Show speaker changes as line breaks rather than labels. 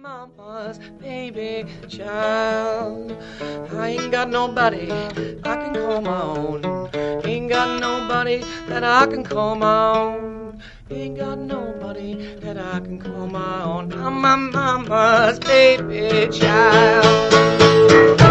mama's baby child. I ain't got nobody I can call my own. Ain't got nobody that I can call my own. Ain't got nobody that I can call my own. I'm my mama's baby child.